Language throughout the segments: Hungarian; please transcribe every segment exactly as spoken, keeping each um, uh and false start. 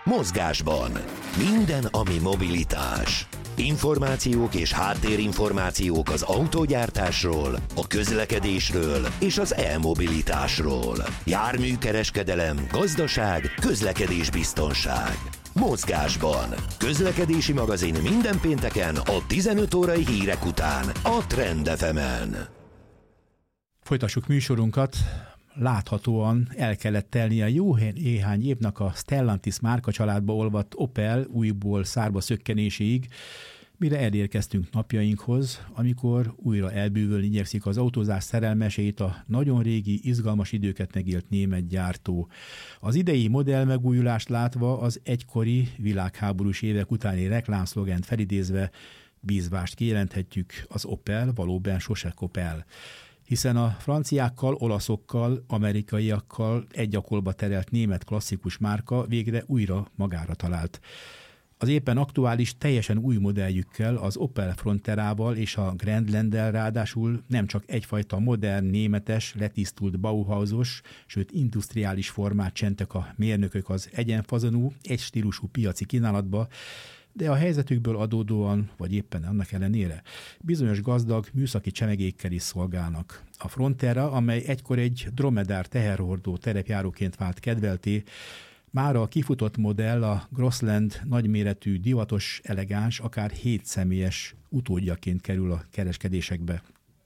Mozgásban. Minden, ami mobilitás. Információk és háttérinformációk az autógyártásról, a közlekedésről és az e-mobilitásról. Járműkereskedelem, gazdaság, közlekedésbiztonság. Mozgásban. Közlekedési magazin minden pénteken a tizenöt órai hírek után a Trend ef emen. Folytassuk műsorunkat. Láthatóan el kellett telnie jó néhány évnek a Stellantis márka családba olvadt Opel újból szárba szökkenéséig, mire elérkeztünk napjainkhoz, amikor újra elbűvölni igyekszik az autózás szerelmeseit a nagyon régi, izgalmas időket megélt német gyártó. Az idei modell megújulást látva az egykori világháborús évek utáni reklámszlogent felidézve bízvást kijelenthetjük, az Opel valóban sose kopel. Hiszen a franciákkal, olaszokkal, amerikaiakkal egy akolba terelt német klasszikus márka végre újra magára talált. Az éppen aktuális, teljesen új modelljükkel, az Opel Fronterával és a Grandland-del ráadásul nem csak egyfajta modern, németes, letisztult Bauhausos, sőt industriális formát csentek a mérnökök az egyenfazonú, egy stílusú piaci kínálatba, de a helyzetükből adódóan, vagy éppen annak ellenére, bizonyos gazdag műszaki csemegékkel is szolgálnak. A Frontera, amely egykor egy dromedár teherhordó terepjáróként vált kedvelté, mára a kifutott modell, a Crossland nagyméretű, divatos, elegáns, akár hét személyes utódjaként kerül a kereskedésekbe.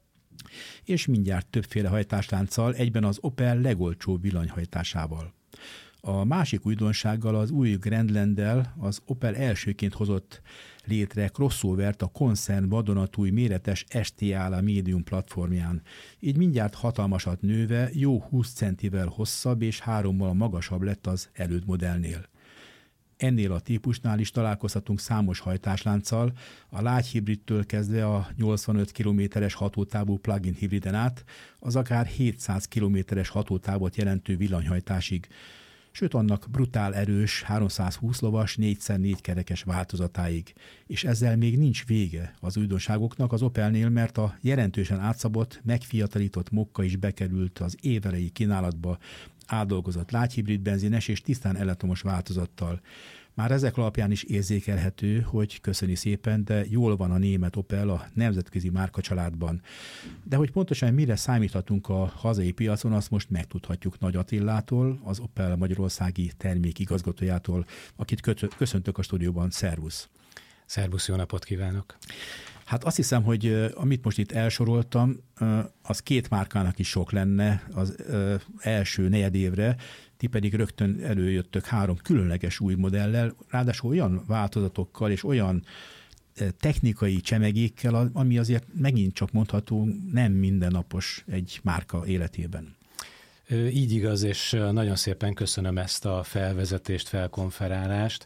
És mindjárt többféle hajtáslánccal, egyben az Opel legolcsóbb villanyhajtásával. A másik újdonsággal, az új Grandland-del az Opel elsőként hozott létre crossovert a koncern vadonatúj méretes es té á médium platformján. Így mindjárt hatalmasat nőve jó húsz centivel hosszabb és hárommal magasabb lett az elődmodellnél. Ennél a típusnál is találkozhatunk számos hajtáslánccal, a lágy hibridtől kezdve a nyolcvanöt kilométeres hatótávú plug-in hibriden át, az akár hétszáz kilométeres hatótávot jelentő villanyhajtásig, sőt annak brutál erős, háromszázhúsz lovas, négy szer négy kerekes változatáig. És ezzel még nincs vége az újdonságoknak az Opelnél, mert a jelentősen átszabott, megfiatalított Mokka is bekerült az évelei kínálatba, átdolgozott lágyhibrid benzines és tisztán elektromos változattal. Már ezek alapján is érzékelhető, hogy köszöni szépen, de jól van a német Opel a nemzetközi márkacsaládban. De hogy pontosan mire számíthatunk a hazai piacon, azt most megtudhatjuk Nagy Attillától, az Opel magyarországi termékigazgatójától, akit köszöntök a stúdióban. Szervusz! Szervusz, jó napot kívánok! Hát azt hiszem, hogy amit most itt elsoroltam, az két márkának is sok lenne az első negyedévre, ti pedig rögtön előjöttök három különleges új modellel, ráadásul olyan változatokkal és olyan technikai csemegékkel, ami azért megint csak mondható nem mindennapos egy márka életében. Így igaz, és nagyon szépen köszönöm ezt a felvezetést, felkonferálást.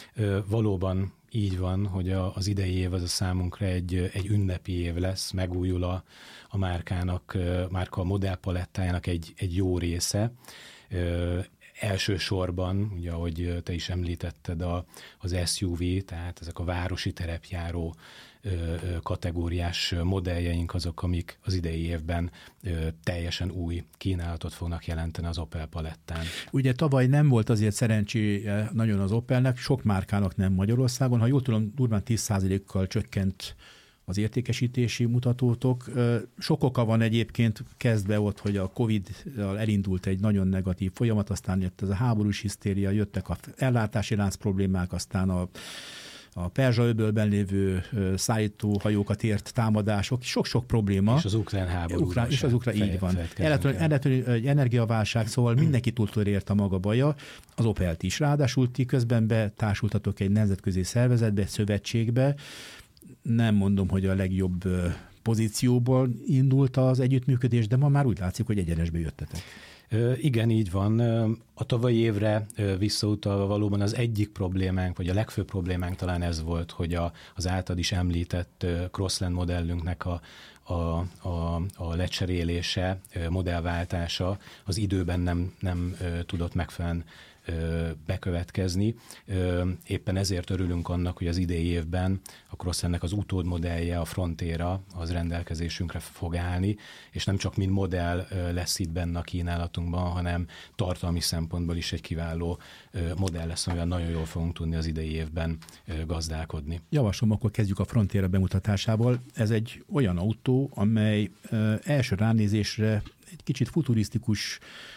Valóban így van, hogy a, az idei év az a számunkra egy, egy ünnepi év lesz, megújul a, a márkának, márka a modellpalettájának egy, egy jó része. Ö, elsősorban, ugye ahogy te is említetted, a, az es u vé, tehát ezek a városi terepjáró ö, ö, kategóriás modelljeink azok, amik az idei évben ö, teljesen új kínálatot fognak jelenteni az Opel palettán. Ugye tavaly nem volt azért szerencséje nagyon az Opelnek, sok márkának nem Magyarországon, ha jól tudom, durván tíz százalékkal csökkent az értékesítési mutatótok. Sok oka van egyébként, kezdve ott, hogy a Covid-dal elindult egy nagyon negatív folyamat, aztán jött ez a háborús hisztéria, jöttek a ellátási lánc problémák, aztán a, a Perzsa-öbölben lévő szállítóhajókat ért támadások, sok-sok probléma. És az ukrán háború. Ukrán, és az ukrán, így van. Eredetileg egy energiaválság, szóval mindenki túltól ért a maga baja, az Opelt is. Ráadásul ti közben betársultatok egy nemzetközi szervezetbe, szövetségbe. Nem mondom, hogy a legjobb pozícióból indult az együttműködés, de ma már úgy látszik, hogy egyenesbe jöttetek. Igen, így van. A tavalyi évre visszautalva valóban az egyik problémánk, vagy a legfőbb problémánk talán ez volt, hogy a, az által is említett Crossland modellünknek a, a, a, a lecserélése, modellváltása az időben nem, nem tudott megfelelően bekövetkezni. Éppen ezért örülünk annak, hogy az idei évben a Crossennek az utódmodellje, a Frontera az rendelkezésünkre fog állni, és nem csak mint modell lesz itt benne a kínálatunkban, hanem tartalmi szempontból is egy kiváló modell lesz, amivel nagyon jól fogunk tudni az idei évben gazdálkodni. Javaslom, akkor kezdjük a Frontera bemutatásával. Ez egy olyan autó, amely első ránézésre egy kicsit futurisztikus,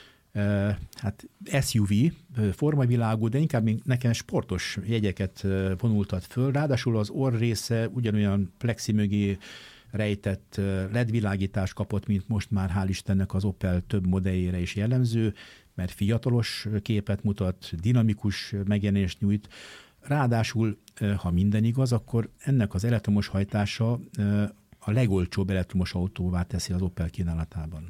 hát es u vé, formavilágú, de inkább nekem sportos jegyeket vonultat föl. Ráadásul az orr része ugyanolyan plexi mögé rejtett el é dé világítás kapott, mint most már hál' Istennek az Opel több modelljére is jellemző, mert fiatalos képet mutat, dinamikus megjelenést nyújt. Ráadásul, ha minden igaz, akkor ennek az elektromos hajtása a legolcsóbb elektromos autóvá teszi az Opel kínálatában.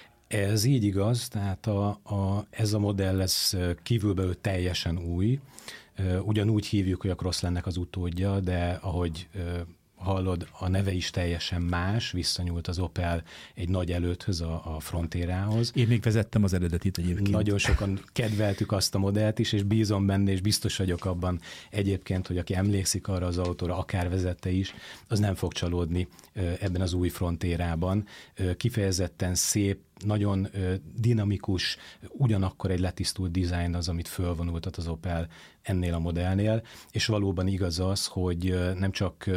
Ez így igaz, tehát a, a, ez a modell lesz kívülbelül teljesen új. Ugyanúgy hívjuk, hogy a Crosslandnek az utódja, de ahogy hallod, a neve is teljesen más, visszanyúlt az Opel egy nagy előthöz, a, a Fronterához. Én még vezettem az eredetit egyébként. Nagyon sokan kedveltük azt a modellt is, és bízom benne, és biztos vagyok abban egyébként, hogy aki emlékszik arra az autóra, akár vezette is, az nem fog csalódni ebben az új Fronterában. Kifejezetten szép, nagyon dinamikus, ugyanakkor egy letisztult dizájn az, amit fölvonultat az Opel ennél a modellnél, és valóban igaz az, hogy nem csak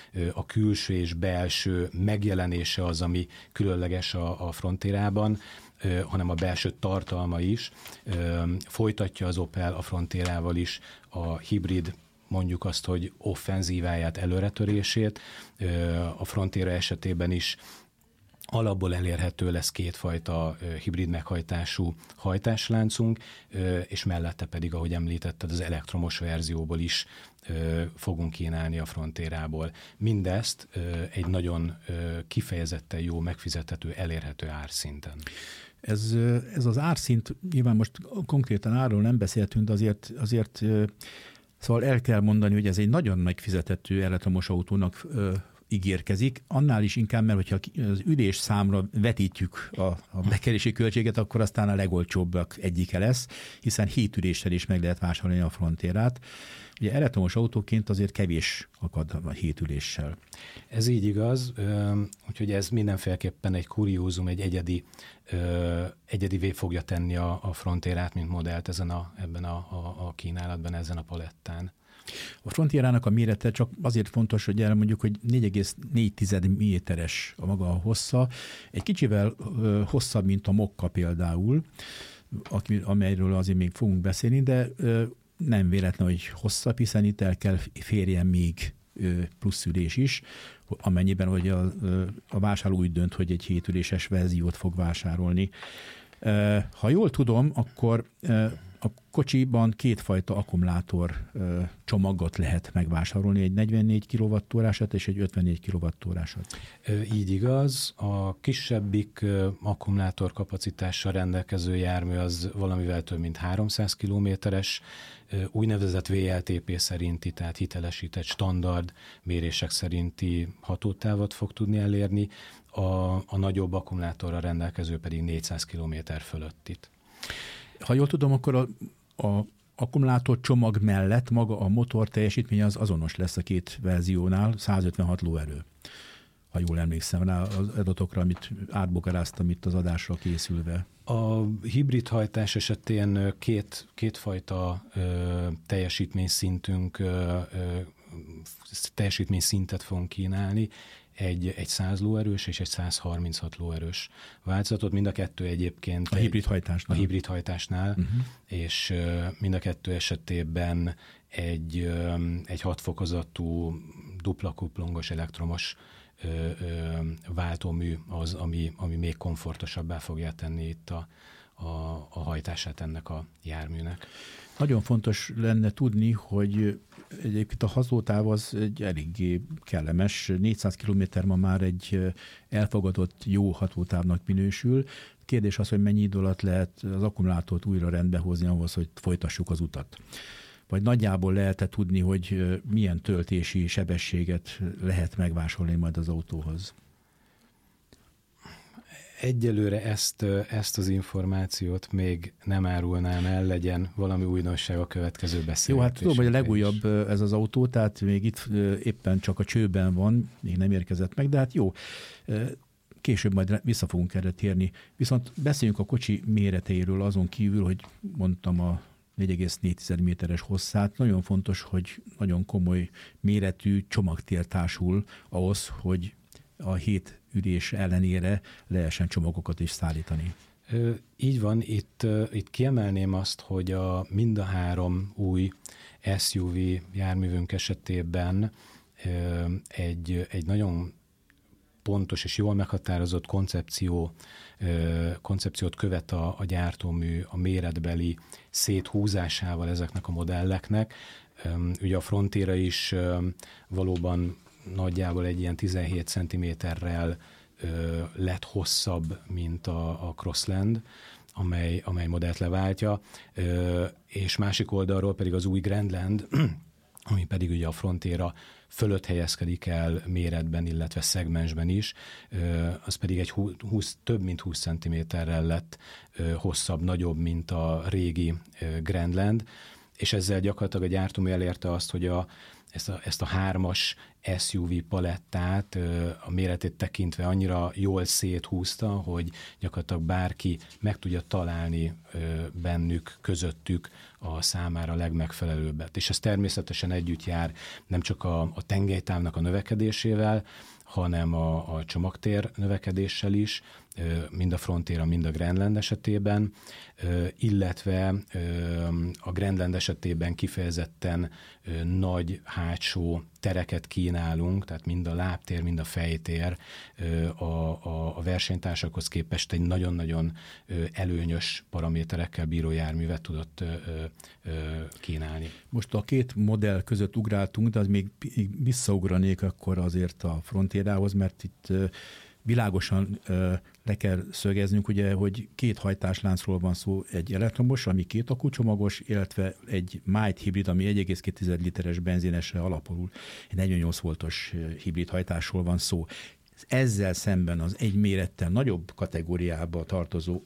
a külső és belső megjelenése az, ami különleges a, a Fronterában, hanem a belső tartalma is. Folytatja az Opel a Fronterával is a hibrid, mondjuk azt, hogy offenzíváját, előretörését. A Frontera esetében is alapból elérhető lesz kétfajta hibrid meghajtású hajtásláncunk, és mellette pedig, ahogy említetted, az elektromos verzióból is fogunk kínálni a Fronterából. Mindezt egy nagyon kifejezetten jó, megfizethető, elérhető árszinten. Ez, ez az árszint, nyilván most konkrétan árról nem beszéltünk, de azért, azért szóval el kell mondani, hogy ez egy nagyon megfizethető elektromos autónak ígérkezik, annál is inkább, mert hogyha az ülés számra vetítjük a, a bekerési költséget, akkor aztán a legolcsóbbak egyike lesz, hiszen hét üléssel is meg lehet vásárolni a Fronterát. Ugye elektromos autóként azért kevés akad a hét üléssel. Ez így igaz, úgyhogy ez mindenféleképpen egy kuriózum, egy egyedi, egyedivé fogja tenni a, a Fronterát, mint modellt ezen a, ebben a, a, a kínálatban, ezen a palettán. A Fronterának a mérete csak azért fontos, hogy elmondjuk, hogy négy egész négy méteres a maga a hossza. Egy kicsivel hosszabb, mint a Mokka például, amelyről azért még fogunk beszélni, de nem véletlen, hogy hosszabb, hiszen itt el kell férjen még plusz ülés is, amennyiben hogy a, a vásárló úgy dönt, hogy egy hétüléses verziót fog vásárolni. Ha jól tudom, akkor a kocsiban kétfajta akkumulátor csomagot lehet megvásárolni, egy negyvennégy kilowattórásat és egy ötvennégy kilowattórásat. Így igaz, a kisebbik akkumulátor kapacitással rendelkező jármű az valamivel több mint háromszáz kilométeres, úgynevezett vé el té pé szerinti, tehát hitelesített standard mérések szerinti hatótávot fog tudni elérni, a, a nagyobb akkumulátorral rendelkező pedig négyszáz kilométer fölöttit. Ha jól tudom, akkor a, a akkumulátor csomag mellett maga a motor teljesítmény az azonos lesz a két verziónál, százötvenhat lóerő. Ha jól emlékszem rá az adatokra, amit átbogaráztam itt az adásra készülve. A hibrid hajtás esetén két, kétfajta ö, teljesítményszintünk, ö, ö, teljesítményszintet fogunk kínálni. Egy, egy száz lóerős és egy száz harminchat lóerős változatot, mind a kettő egyébként a hibrid hajtásnál, a hibrid hajtásnál uh-huh. és uh, mind a kettő esetében egy, um, egy hat fokozatú dupla kuplungos elektromos uh, uh, váltómű az, ami, ami még komfortosabbá fogja tenni itt a, a, a hajtását ennek a járműnek. Nagyon fontos lenne tudni, hogy egyébként a hatótáv az egy eléggé kellemes, négyszáz kilométer ma már egy elfogadott jó hatótávnak minősül. Kérdés az, hogy mennyi idő alatt lehet az akkumulátort újra rendbe hozni ahhoz, hogy folytassuk az utat. Vagy nagyjából lehet-e tudni, hogy milyen töltési sebességet lehet megvásárolni majd az autóhoz? Egyelőre ezt, ezt az információt még nem árulnám el, legyen valami újdonság a következő beszélgetésünkre. Jó, hát tudom, hogy a legújabb ez az autó, tehát még itt éppen csak a csőben van, még nem érkezett meg, de hát jó, később majd vissza fogunk erre térni. Viszont beszéljünk a kocsi méreteiről azon kívül, hogy mondtam a négy egész négy méteres hosszát. Nagyon fontos, hogy nagyon komoly méretű csomagtér társul ahhoz, hogy a hét ülés ellenére lehessen csomagokat is szállítani. Így van, itt, itt kiemelném azt, hogy a, mind a három új es u vé járművünk esetében egy, egy nagyon pontos és jól meghatározott koncepció, koncepciót követ a, a gyártómű a méretbeli széthúzásával ezeknek a modelleknek. Ugye a Frontiera is valóban nagyjából egy ilyen tizenhét centiméterrel lett hosszabb, mint a, a Crossland, amely, amely modellt leváltja, és másik oldalról pedig az új Grandland, ami pedig ugye a Frontiera fölött helyezkedik el méretben, illetve szegmensben is, az pedig egy húsz, több mint húsz centiméterrel lett hosszabb, nagyobb, mint a régi Grandland, és ezzel gyakorlatilag a gyártómű elérte azt, hogy a, ezt, a, ezt a hármas es u vé palettát a méretét tekintve annyira jól széthúzta, hogy gyakorlatilag bárki meg tudja találni bennük, közöttük a számára legmegfelelőbbet. És ez természetesen együtt jár nem csak a, a tengelytávnak a növekedésével, hanem a, a csomagtér növekedéssel is, mind a Frontiera, mind a Grandland esetében, illetve a Grandland esetében kifejezetten nagy hátsó tereket kínálunk, tehát mind a lábtér, mind a fejtér a, a, a versenytársakhoz képest egy nagyon-nagyon előnyös paraméterekkel bíró járművet tudott kínálni. Most a két modell között ugráltunk, de az még visszaugranék akkor azért a Frontierához, mert itt világosan le kell szögeznünk, ugye, hogy két hajtásláncról van szó, egy elektromos, ami két akkucsomagos, illetve egy mild hibrid, ami egy egész két literes benzinesre alapul, egy negyvennyolc voltos hibrid hajtásról van szó. Ezzel szemben az egy mérettel nagyobb kategóriába tartozó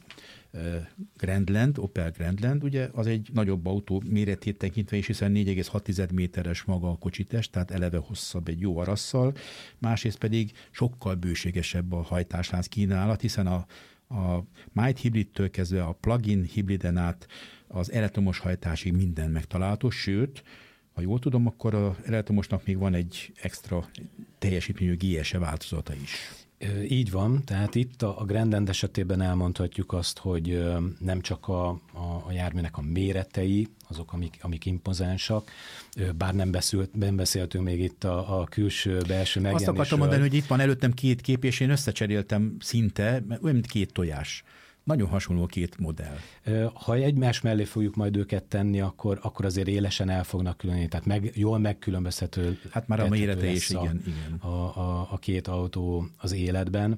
Grandland, Opel Grandland, ugye az egy nagyobb autó méretét tekintve is, hiszen négy egész hat méteres maga a kocsitest, tehát eleve hosszabb egy jó arasszal, másrészt pedig sokkal bőségesebb a hajtáslánc kínálat, hiszen a, a mild hibridtől kezdve a plug-in hibriden át az elektromos hajtásig minden megtalálható, sőt, ha jól tudom, akkor az elektromosnak még van egy extra teljesítményű gé es e változata is. Így van, tehát itt a Grandland esetében elmondhatjuk azt, hogy nem csak a, a, a járműnek a méretei, azok, amik, amik impozánsak, bár nem, beszélt, nem beszéltünk még itt a, a külső-belső megjelenésről. Azt akartam mondani, hogy itt van előttem két kép, és én összecseréltem szinte, olyan, mint két tojás. Nagyon hasonló két modell. Ha egymás mellé fogjuk majd őket tenni, akkor, akkor azért élesen el fognak különíteni. Tehát meg, jól megkülönböztető. Hát már a mérete is, a, igen. igen. A, a, a két autó az életben.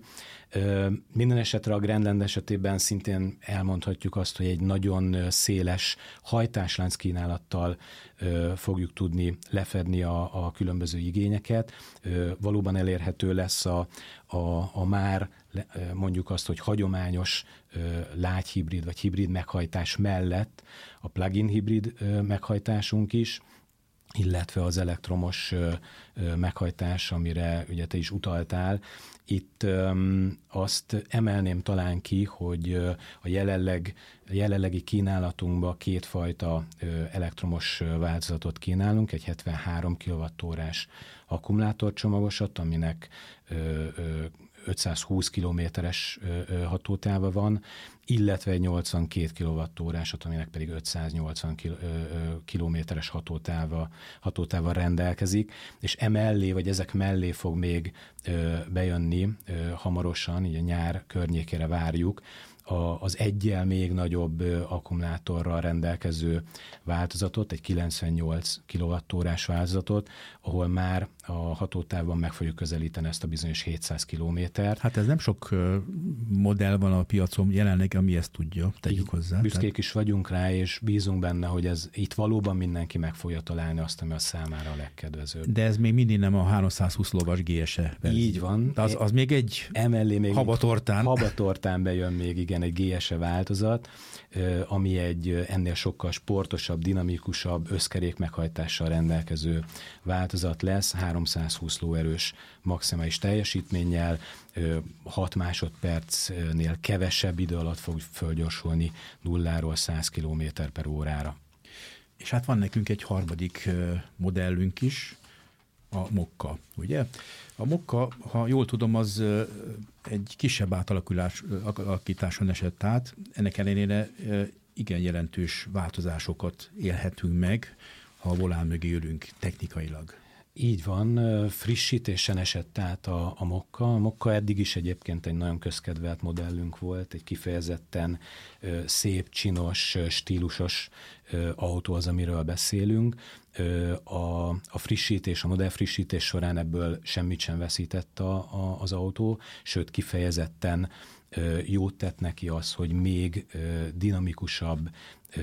Minden esetre a Grandland esetében szintén elmondhatjuk azt, hogy egy nagyon széles hajtáslánc kínálattal fogjuk tudni lefedni a, a különböző igényeket. Valóban elérhető lesz a, a, a már mondjuk azt, hogy hagyományos lágy hibrid vagy hibrid meghajtás mellett a plug-in hibrid meghajtásunk is, illetve az elektromos meghajtás, amire ugye te is utaltál. Itt öm, azt emelném talán ki, hogy a jelenleg, jelenlegi kínálatunkban kétfajta elektromos változatot kínálunk, egy hetvenhárom kilowattórás akkumulátorcsomagosat, aminek ö, ö, ötszázhúsz kilométeres hatótáva van, illetve egy nyolcvankét kilowattórásat, aminek pedig ötszáznyolcvan kilométeres hatótáva, hatótáva rendelkezik, és emellé, vagy ezek mellé fog még bejönni hamarosan, így a nyár környékére várjuk, az egyel még nagyobb akkumulátorral rendelkező változatot, egy kilencvennyolc kilowattórás változatot, ahol már a hatótávban meg fogjuk közelíteni ezt a bizonyos hétszáz kilométert. Hát ez nem sok modell van a piacon jelenleg, ami ezt tudja, tegyük hozzá. Büszkék tehát... is vagyunk rá, és bízunk benne, hogy ez itt valóban mindenki meg fogja találni azt, ami a számára a legkedvezőbb. De ez még mindig nem a háromszázhúsz lovas gé es e verzió. Így van. Az, az még egy emellé még habatortán. Habatortán bejön még igen egy gé es e változat, ami egy ennél sokkal sportosabb, dinamikusabb, összkerék meghajtással rendelkező változat lesz, háromszázhúsz lóerős maximális teljesítménnyel, hat másodpercnél kevesebb idő alatt fog fölgyorsulni nulláról száz kilométer per órára. És hát van nekünk egy harmadik modellünk is, a Mokka, ugye? A Mokka, ha jól tudom, az egy kisebb átalakításon esett át. Ennek ellenére igen jelentős változásokat élhetünk meg, ha a volán mögé ülünk technikailag. Így van, frissítésen esett át a, a Mokka. A Mokka eddig is egyébként egy nagyon közkedvelt modellünk volt, egy kifejezetten ö, szép, csinos, stílusos ö, autó az, amiről beszélünk. Ö, a, a frissítés, a modell frissítés során ebből semmit sem veszített a, a, az autó, sőt kifejezetten ö, jót tett neki az, hogy még ö, dinamikusabb, ö,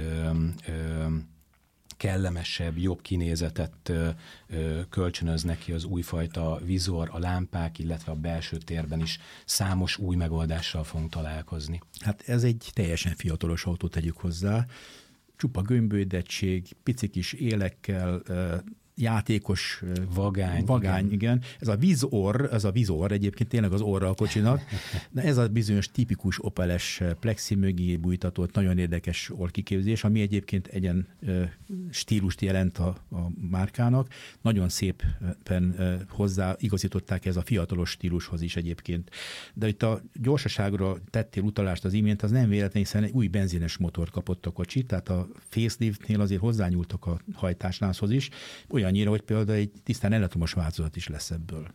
ö, kellemesebb, jobb kinézetet ö, ö, kölcsönöz neki az újfajta vizor, a lámpák, illetve a belső térben is számos új megoldással fogunk találkozni. Hát ez egy teljesen fiatalos autó, tegyük hozzá. Csupa gömbölydettség, pici kis élekkel, ö, játékos vagány, vagány igen. igen. Ez a vízorr, ez a vízorr egyébként tényleg az orra a kocsinak, de ez a bizonyos tipikus Opeles plexi mögé bújtatott, nagyon érdekes orrkiképzés, ami egyébként egyen stílust jelent a, a márkának. Nagyon szépen hozzá igazították ez a fiatalos stílushoz is egyébként. De itt a gyorsaságra tettél utalást az imént, az nem véletlen, hiszen egy új benzines motort kapott a kocsi, tehát a faceliftnél azért hozzányúltak a hajtáslánchoz is, olyannyira, hogy például egy tisztán elektromos változat is lesz ebből.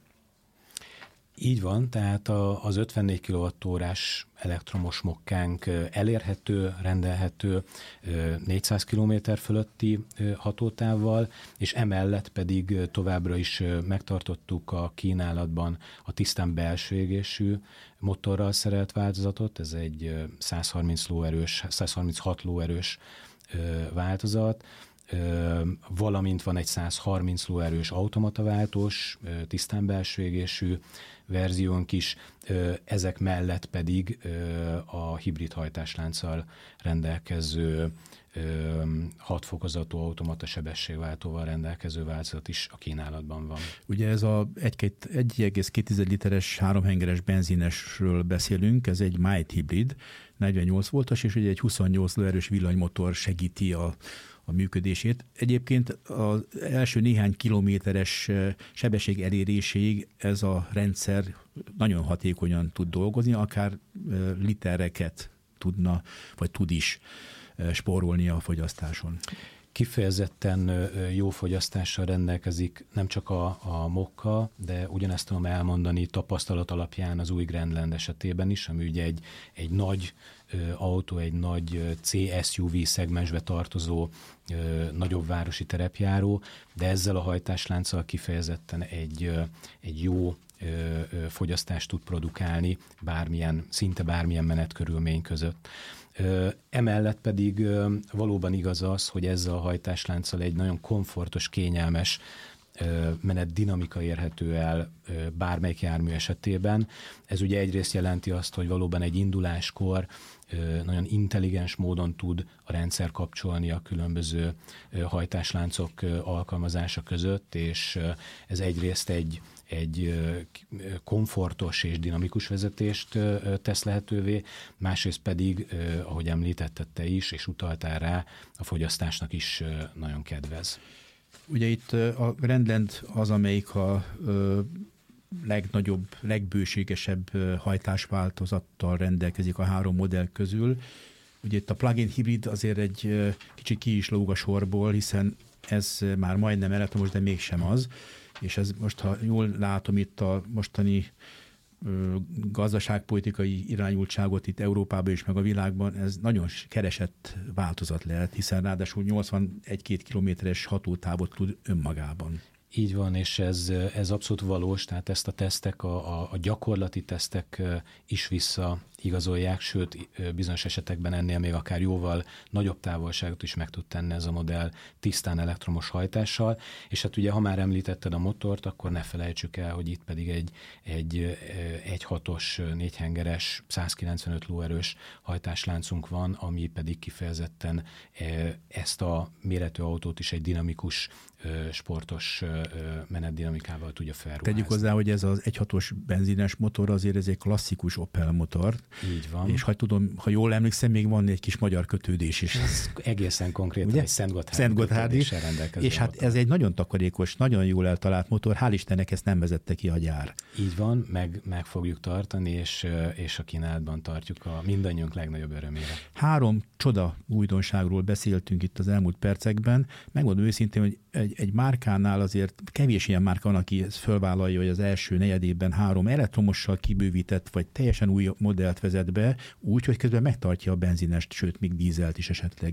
Így van, tehát a, az ötvennégy kilowattórás elektromos mokkánk elérhető, rendelhető négyszáz kilométer fölötti hatótávval, és emellett pedig továbbra is megtartottuk a kínálatban a tisztán belső égésű motorral szerelt változatot, ez egy százharminc lóerős, százharminchat lóerős változat, valamint van egy százharminc lóerős automataváltós, tisztán belső égésű verziónk is, ezek mellett pedig a hibrid hajtáslánccal rendelkező hat fokozatú automata sebességváltóval rendelkező változat is a kínálatban van. Ugye ez a egy egész két literes háromhengeres benzinesről beszélünk, ez egy mild hibrid, negyvennyolc voltos, és ugye egy huszonnyolc lóerős villanymotor segíti a a működését. Egyébként az első néhány kilométeres sebesség eléréséig ez a rendszer nagyon hatékonyan tud dolgozni, akár litereket tudna, vagy tud is spórolni a fogyasztáson. Kifejezetten jó fogyasztással rendelkezik nem csak a, a Mokka, de ugyanezt tudom elmondani tapasztalat alapján az új Grandland esetében is, ami ugye egy, egy nagy autó, egy nagy cé es u vé szegmensbe tartozó nagyobb városi terepjáró, de ezzel a hajtáslánccal kifejezetten egy, egy jó fogyasztást tud produkálni bármilyen, szinte bármilyen menetkörülmény között. Emellett pedig valóban igaz az, hogy ezzel a hajtáslánccal egy nagyon komfortos, kényelmes menet dinamika érhető el bármelyik jármű esetében. Ez ugye egyrészt jelenti azt, hogy valóban egy induláskor nagyon intelligens módon tud a rendszer kapcsolni a különböző hajtásláncok alkalmazása között, és ez egyrészt egy egy komfortos és dinamikus vezetést tesz lehetővé, másrészt pedig, ahogy említetted te is, és utaltál rá, a fogyasztásnak is nagyon kedvez. Ugye itt a Grandland az, amelyik a legnagyobb, legbőségesebb hajtásváltozattal rendelkezik a három modell közül. Ugye itt a plug-in hibrid azért egy kicsit ki is lóg a sorból, hiszen ez már majdnem elektromos, de mégsem az. És ez most, ha jól látom itt a mostani gazdaságpolitikai irányultságot itt Európában és meg a világban, ez nagyon keresett változat lehet, hiszen ráadásul nyolcvanegy-két kilométeres hatótávot tud önmagában. Így van, és ez, ez abszolút valós, tehát ezt a tesztek, a, a, a gyakorlati tesztek is visszaigazolják, sőt, bizonyos esetekben ennél még akár jóval nagyobb távolságot is meg tud tenni ez a modell tisztán elektromos hajtással, és hát ugye, ha már említetted a motort, akkor ne felejtsük el, hogy itt pedig egy, egy, egy hatos, négyhengeres, százkilencvenöt lóerős hajtásláncunk van, ami pedig kifejezetten ezt a méretű autót is egy dinamikus, sportos menetdinamikával tudja felruházni. Tegyük hozzá, hogy ez az egy hatos benzines motor azért ez egy klasszikus Opel motor. Így van. És ha tudom, ha jól emlékszem, még van egy kis magyar kötődés is. Ez egészen konkrétan ugye? Egy Szentgotthárdi, Szentgotthárdi rendelkező. És hát ez egy nagyon takarékos, nagyon jól eltalált motor. Hál' Istennek ezt nem vezette ki a gyár. Így van, meg, meg fogjuk tartani, és, és a kínálatban tartjuk a mindannyiunk legnagyobb örömére. Három csoda újdonságról beszéltünk itt az elmúlt percekben. Megmondom őszintén, hogy egy, egy márkánál azért kevés ilyen márka van, aki ezt fölvállalja, hogy az első negyedében három elektromossal kibővített, vagy teljesen új modellt vezet be, úgy, hogy közben megtartja a benzinest, sőt, még dízelt is esetleg.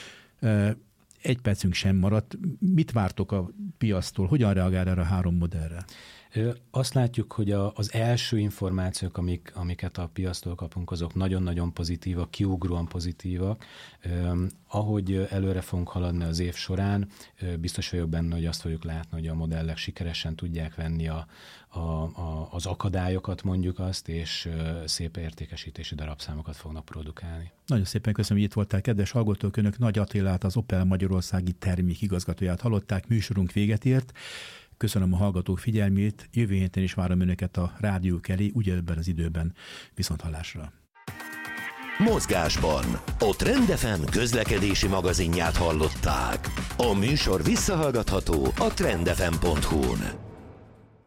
Egy percünk sem maradt. Mit vártok a piactól? Hogyan reagál erre a három modellre? Azt látjuk, hogy a, az első információk, amik, amiket a piactól kapunk, azok nagyon-nagyon pozitívak, kiugróan pozitívak. Eh, ahogy előre fogunk haladni az év során, eh, biztos vagyok benne, hogy azt fogjuk látni, hogy a modellek sikeresen tudják venni a, a, a, az akadályokat, mondjuk azt, és eh, szép értékesítési darabszámokat fognak produkálni. Nagyon szépen köszönöm, hogy itt voltál, kedves hallgatók, önök Nagy Attilát, az Opel Magyarországi termékigazgatóját hallották, műsorunk véget ért. Köszönöm a hallgatók figyelmét, jövő héten is várom önöket a rádiók elé, ugyanebben az időben. Viszonthallásra. Mozgásban a Trend ef em közlekedési magazinját hallották. A műsor visszahallgatható a trend ef em pont hu-n.